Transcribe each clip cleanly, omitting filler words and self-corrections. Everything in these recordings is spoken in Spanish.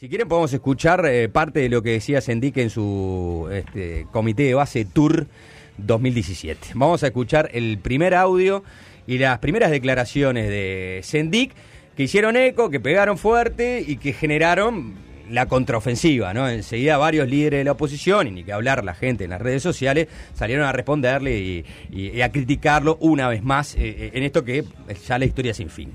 Si quieren podemos escuchar parte de lo que decía Sendik en su comité de base Tour 2017. Vamos a escuchar el primer audio y las primeras declaraciones de Sendik que hicieron eco, que pegaron fuerte y que generaron la contraofensiva, ¿no? Enseguida varios líderes de la oposición, y ni que hablar la gente en las redes sociales, salieron a responderle y a criticarlo una vez más en esto que ya la historia sin fin.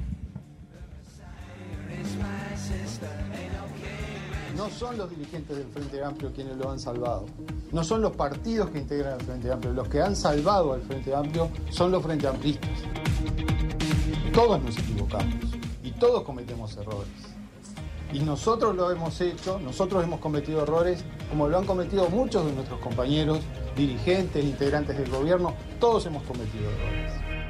No son los dirigentes del Frente Amplio quienes lo han salvado. No son los partidos que integran al Frente Amplio. Los que han salvado al Frente Amplio son los Frente Amplistas. Todos nos equivocamos y todos cometemos errores. Y nosotros lo hemos hecho, nosotros hemos cometido errores como lo han cometido muchos de nuestros compañeros, dirigentes, integrantes del gobierno. Todos hemos cometido errores.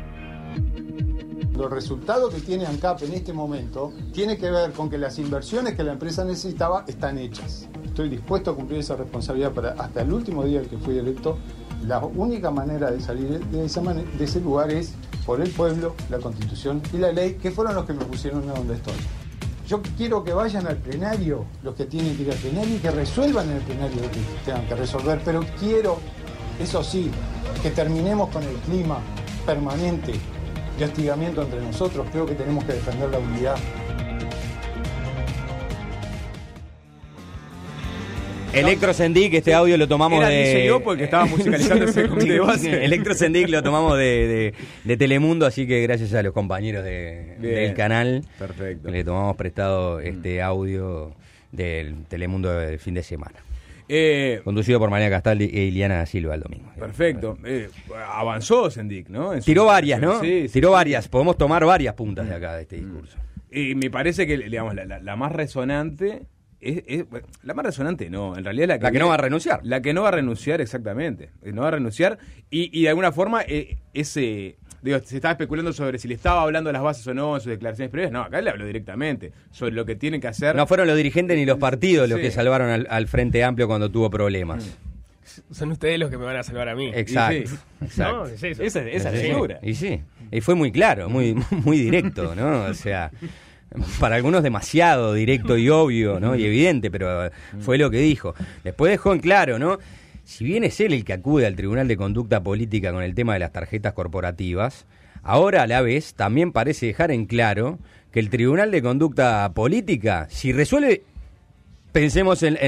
Los resultados que tiene ANCAP en este momento tiene que ver con que las inversiones que la empresa necesitaba están hechas. Estoy dispuesto a cumplir esa responsabilidad hasta el último día en que fui electo. La única manera de salir de ese lugar es por el pueblo, la Constitución y la ley, que fueron los que me pusieron a donde estoy. Yo quiero que vayan al plenario, los que tienen que ir al plenario, y que resuelvan en el plenario lo que tengan que resolver, pero quiero, eso sí, que terminemos con el clima permanente de hostigamiento entre nosotros. Creo que tenemos que defender la unidad. Electro Sendik, este audio lo tomamos yo porque estaba musicalizando ese comité de base. Electro Sendik lo tomamos de Telemundo, así que gracias a los compañeros del canal. Perfecto. Le tomamos prestado este audio del Telemundo del fin de semana. Conducido por María Castaldi e Iliana Silva el domingo. Perfecto. Avanzó Sendik, ¿no? Tiró varias, ¿no? Sí, tiró varias. Podemos tomar varias puntas de acá de este discurso. Y me parece que, digamos, la más resonante la más resonante no, en realidad la que no va a renunciar. La que no va a renunciar, exactamente. No va a renunciar y de alguna forma se estaba especulando sobre si le estaba hablando de las bases o no en sus declaraciones previas. No, acá le habló directamente sobre lo que tienen que hacer. No fueron los dirigentes ni los partidos los que salvaron al Frente Amplio cuando tuvo problemas. Son ustedes los que me van a salvar a mí. Exacto. No, es eso. Esa es la figura. Y sí, y fue muy claro, muy directo, ¿no? O sea, para algunos demasiado directo y obvio, ¿no? Y evidente, pero fue lo que dijo. Después dejó en claro, ¿no? Si bien es él el que acude al Tribunal de Conducta Política con el tema de las tarjetas corporativas, ahora a la vez también parece dejar en claro que el Tribunal de Conducta Política, si resuelve, pensemos en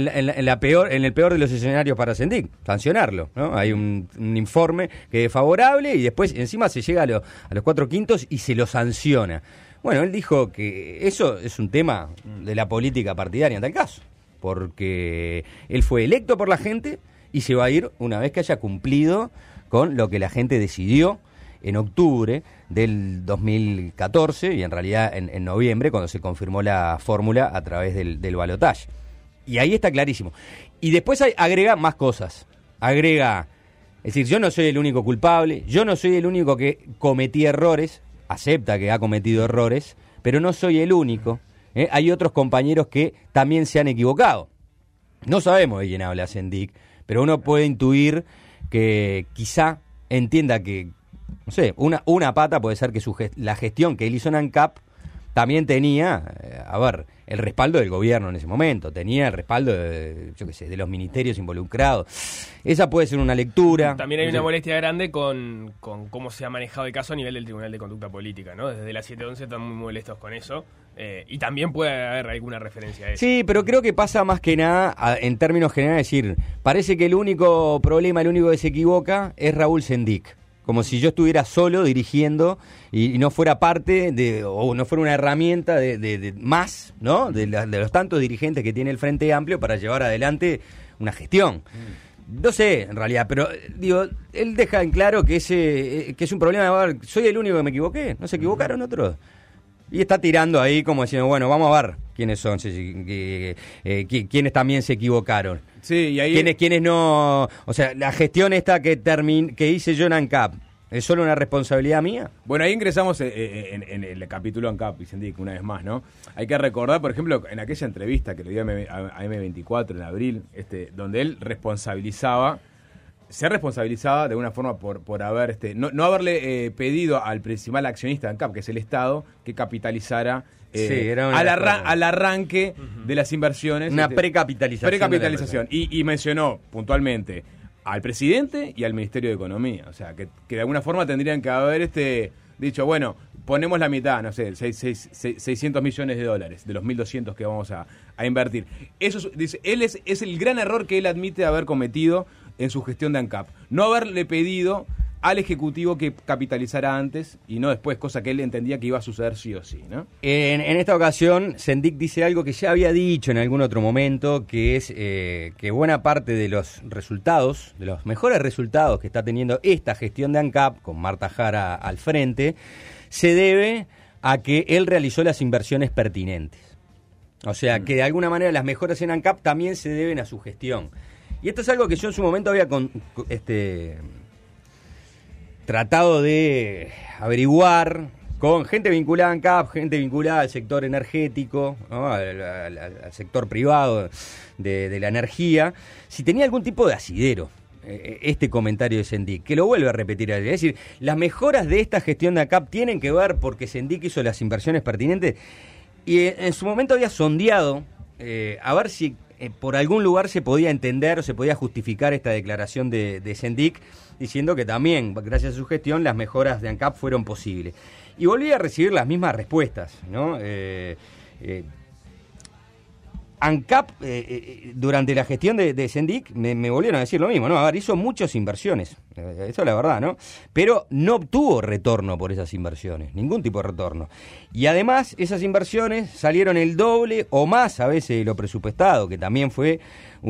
el peor de los escenarios para Sendik, sancionarlo, ¿no? Hay un informe que es favorable y después encima se llega a los 4/5 y se lo sanciona. Bueno, él dijo que eso es un tema de la política partidaria en tal caso, porque él fue electo por la gente y se va a ir una vez que haya cumplido con lo que la gente decidió en octubre del 2014 y en realidad en noviembre, cuando se confirmó la fórmula a través del balotaje. Y ahí está clarísimo. Y después agrega más cosas. Agrega, es decir, yo no soy el único culpable, yo no soy el único que cometí errores, acepta que ha cometido errores, pero no soy el único. Hay otros compañeros que también se han equivocado. No sabemos de quién habla Sendik, pero uno puede intuir que quizá entienda que, no sé, una pata puede ser que la gestión que él hizo en ANCAP también tenía, el respaldo del gobierno en ese momento, tenía el respaldo de los ministerios involucrados. Esa puede ser una lectura. También hay una molestia grande con cómo se ha manejado el caso a nivel del Tribunal de Conducta Política, ¿no? Desde la 711 están muy molestos con eso, y también puede haber alguna referencia a eso. Sí, pero creo que pasa más que nada, en términos generales, decir, parece que el único problema, el único que se equivoca es Raúl Sendik. Como si yo estuviera solo dirigiendo y no fuera parte o no fuera una herramienta de más, ¿no? De los tantos dirigentes que tiene el Frente Amplio para llevar adelante una gestión. No sé, en realidad, pero digo, él deja en claro que es un problema de, soy el único que me equivoqué, ¿no se equivocaron otros? Y está tirando ahí como diciendo, bueno, vamos a ver quiénes son, quiénes también se equivocaron. Sí, y ahí ¿Quiénes no? O sea, la gestión esta que hice yo en ANCAP, ¿es solo una responsabilidad mía? Bueno, ahí ingresamos en el capítulo ANCAP y Sendik una vez más, ¿no? Hay que recordar, por ejemplo, en aquella entrevista que le dio a M24 en abril, donde él responsabilizaba ser responsabilizada de alguna forma por haber no haberle pedido al principal accionista de ANCAP, que es el Estado, que capitalizara al arranque de las inversiones. Una precapitalización. Y mencionó puntualmente al presidente y al Ministerio de Economía. O sea, que de alguna forma tendrían que haber dicho, bueno, ponemos la mitad, no sé, 600 millones de dólares de los 1.200 que vamos a invertir. Eso dice, es el gran error que él admite haber cometido en su gestión de ANCAP. No haberle pedido al Ejecutivo que capitalizara antes y no después, cosa que él entendía que iba a suceder sí o sí, ¿no? En esta ocasión, Sendik dice algo que ya había dicho en algún otro momento, que es que buena parte de los resultados, de los mejores resultados que está teniendo esta gestión de ANCAP, con Marta Jara al frente, se debe a que él realizó las inversiones pertinentes. O sea, que de alguna manera las mejoras en ANCAP también se deben a su gestión. Y esto es algo que yo en su momento había tratado de averiguar con gente vinculada a ANCAP, gente vinculada al sector energético, ¿no? al sector privado de la energía, si tenía algún tipo de asidero este comentario de Sendik, que lo vuelve a repetir. Es decir, las mejoras de esta gestión de ANCAP tienen que ver porque Sendik hizo las inversiones pertinentes, y en su momento había sondeado a ver si por algún lugar se podía entender o se podía justificar esta declaración de Sendik, diciendo que también, gracias a su gestión, las mejoras de ANCAP fueron posibles. Y volví a recibir las mismas respuestas, ¿no? ANCAP, durante la gestión de Sendik, me volvieron a decir lo mismo, ¿no? A ver, hizo muchas inversiones, eso es la verdad, ¿no? Pero no obtuvo retorno por esas inversiones, ningún tipo de retorno. Y además, esas inversiones salieron el doble o más a veces de lo presupuestado, que también fue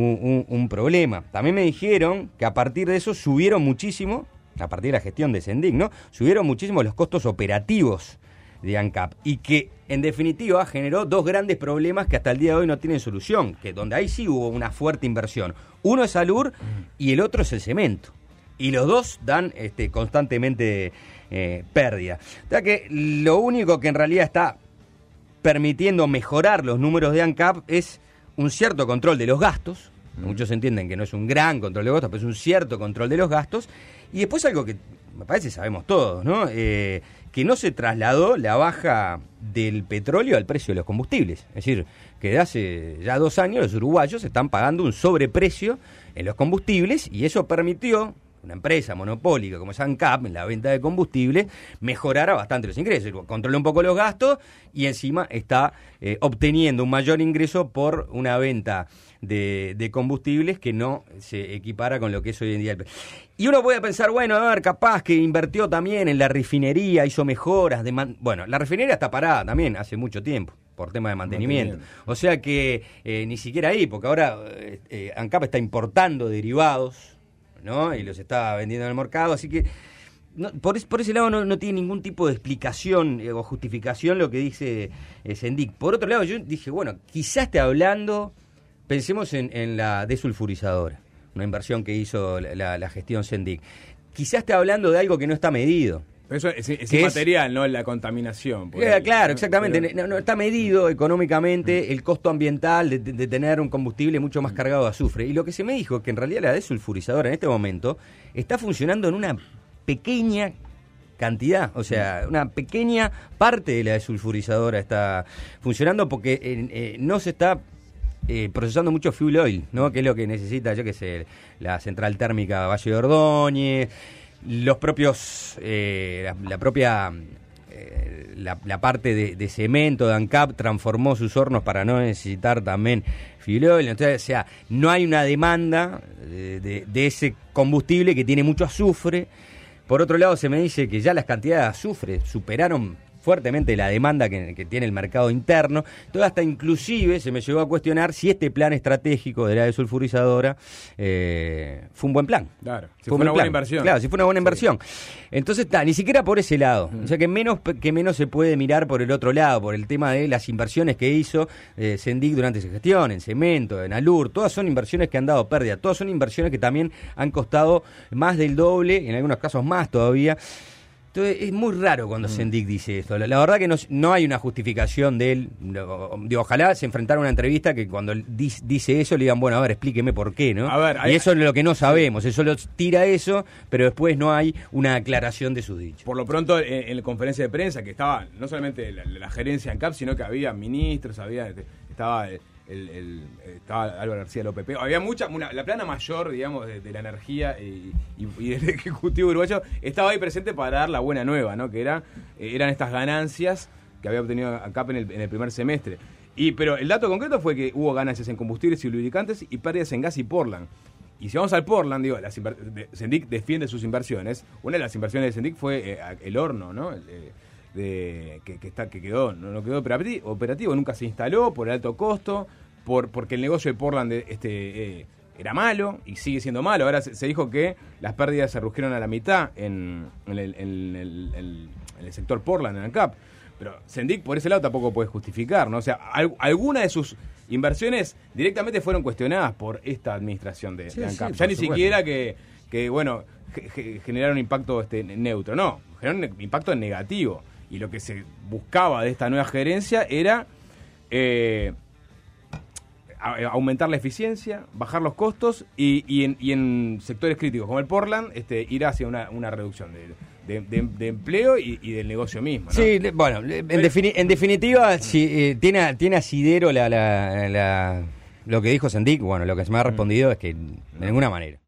un problema. También me dijeron que a partir de eso subieron muchísimo, a partir de la gestión de Sendik, ¿no? Subieron muchísimo los costos operativos de ANCAP, y que en definitiva generó dos grandes problemas que hasta el día de hoy no tienen solución, que donde ahí sí hubo una fuerte inversión. Uno es Alur y el otro es el cemento, y los dos dan constantemente pérdida. O sea que lo único que en realidad está permitiendo mejorar los números de ANCAP es un cierto control de los gastos. Muchos entienden que no es un gran control de gastos, pero es un cierto control de los gastos. Y después algo que me parece sabemos todos, ¿no? Que no se trasladó la baja del petróleo al precio de los combustibles. Es decir, que de hace ya 2 años los uruguayos están pagando un sobreprecio en los combustibles, y eso permitió una empresa monopólica como es ANCAP en la venta de combustible mejorara bastante los ingresos, controla un poco los gastos y encima está obteniendo un mayor ingreso por una venta de combustibles que no se equipara con lo que es hoy en día. Y uno puede pensar, bueno, a ver, capaz que invirtió también en la refinería, hizo mejoras. Bueno, la refinería está parada también hace mucho tiempo por tema de mantenimiento. O sea que ni siquiera ahí, porque ahora ANCAP está importando derivados, ¿no? Y los está vendiendo en el mercado, así que por ese lado no tiene ningún tipo de explicación o justificación lo que dice Sendik. Por otro lado, yo dije, bueno, quizás esté hablando, pensemos en la desulfurizadora, una inversión que hizo la gestión Sendik. Quizás esté hablando de algo que no está medido. Pero eso es inmaterial, ¿no? La contaminación. Claro, exactamente. No está medido económicamente el costo ambiental de tener un combustible mucho más cargado de azufre. Y lo que se me dijo, que en realidad la desulfurizadora en este momento está funcionando en una pequeña cantidad, o sea, una pequeña parte de la desulfurizadora está funcionando porque no se está procesando mucho fuel oil, ¿no? Que es lo que necesita, yo qué sé, la central térmica Valle de Ordóñez, los propios la parte de cemento de ANCAP transformó sus hornos para no necesitar también fuel oil. Entonces, o sea, no hay una demanda de ese combustible que tiene mucho azufre. Por otro lado, se me dice que ya las cantidades de azufre superaron fuertemente la demanda que tiene el mercado interno. Todo hasta inclusive se me llegó a cuestionar si este plan estratégico de la desulfurizadora fue un buen plan. Claro, si fue una buena inversión. Claro, si fue una buena inversión. Entonces, ni siquiera por ese lado. O sea, que menos se puede mirar por el otro lado, por el tema de las inversiones que hizo Sendik durante su gestión, en cemento, en Alur. Todas son inversiones que han dado pérdida. Todas son inversiones que también han costado más del doble, en algunos casos más todavía. esto es muy raro cuando Sendik dice esto. La verdad que no hay una justificación de él. Digo, ojalá se enfrentara a una entrevista que cuando él dice eso le digan, bueno, a ver, explíqueme por qué, ¿no? A ver, y eso es lo que no sabemos. Él solo tira eso, pero después no hay una aclaración de sus dichos. Por lo pronto, en la conferencia de prensa, que estaba no solamente la gerencia en CAP, sino que había ministros, estaba estaba Álvaro García López. Había la plana mayor, digamos, de la energía y del Ejecutivo uruguayo estaba ahí presente para dar la buena nueva, ¿no? Que eran estas ganancias que había obtenido ANCAP en el primer semestre. Pero el dato concreto fue que hubo ganancias en combustibles y lubricantes y pérdidas en gas y Portland. Y si vamos al Portland, digo, Sendik defiende sus inversiones. Una de las inversiones de Sendik fue el horno, ¿no? Que quedó, no quedó operativo, nunca se instaló por el alto costo, porque el negocio de Portland era malo y sigue siendo malo. Ahora se dijo que las pérdidas se redujeron a la mitad en el sector Portland, en ANCAP. Pero Sendik por ese lado tampoco puede justificar, ¿no? O sea, alguna de sus inversiones directamente fueron cuestionadas por esta administración de ANCAP. Ya ni siquiera que generaron un impacto neutro, no, generaron un impacto negativo. Y lo que se buscaba de esta nueva gerencia era aumentar la eficiencia, bajar los costos y en sectores críticos como el Portland ir hacia una reducción de empleo y del negocio mismo, ¿no? Sí, bueno, en definitiva tiene asidero lo que dijo Sendik. Bueno, lo que se me ha respondido es que de ninguna manera.